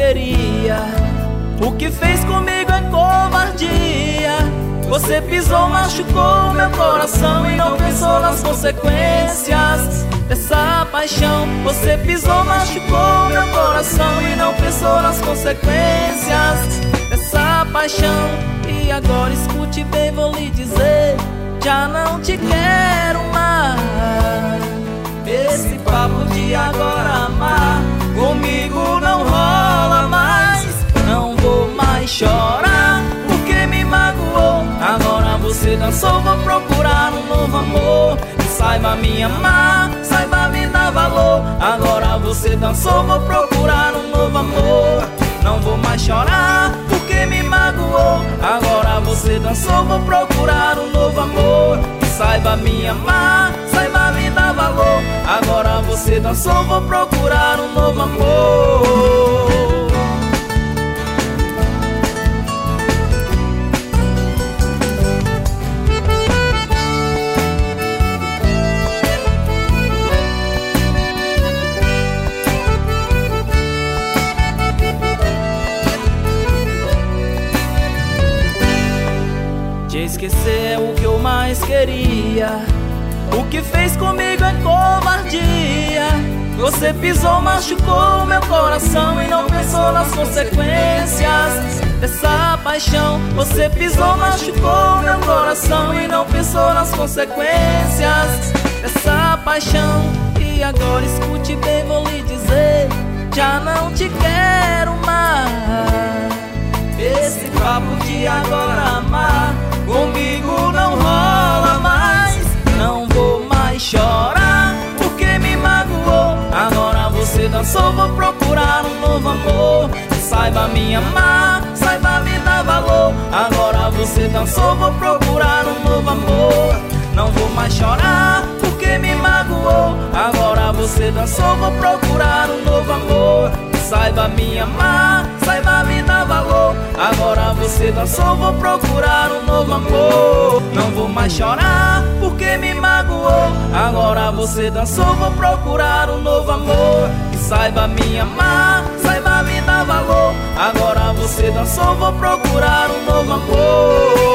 queria. O que fez comigo é covardia. Você pisou, machucou meu coração e não pensou nas consequências dessa paixão. Você pisou, machucou meu coração e não pensou nas consequências dessa paixão. E agora escute bem, vou lhe dizer, já não te quero mais. Esse papo de agora amar comigo não rola mais. Não vou mais chorar porque me magoou. Agora você dançou, vou procurar um novo amor que saiba me amar, saiba me dar valor. Agora você dançou, vou procurar um novo amor. Não vou mais chorar porque me magoou. Agora você dançou, vou procurar um novo amor que saiba me amar, saiba me dar valor. Agora você dançou, vou procurar um novo amor. Te esquecer é o que eu mais queria. O que fez comigo é covardia. Você pisou, machucou meu coração e não pensou nas consequências dessa paixão. Você pisou, machucou meu coração e não pensou nas consequências dessa paixão. E agora escute bem, vou lhe dizer, já não te quero mais. Esse papo de agora amar comigo não rola mais. Não vou mais chorar porque me magoou. Agora você dançou, vou procurar um novo amor que saiba me amar, saiba me dar valor. Agora você dançou, vou procurar um novo amor. Não vou mais chorar porque me magoou. Agora você dançou, vou procurar um novo amor que saiba me amar, saiba me dar valor. Agora você dançou, vou procurar um novo amor. Não vou mais chorar porque me magoou. Agora você dançou, vou procurar um novo amor que saiba me amar, saiba me dar valor. Agora você dançou, vou procurar um novo amor.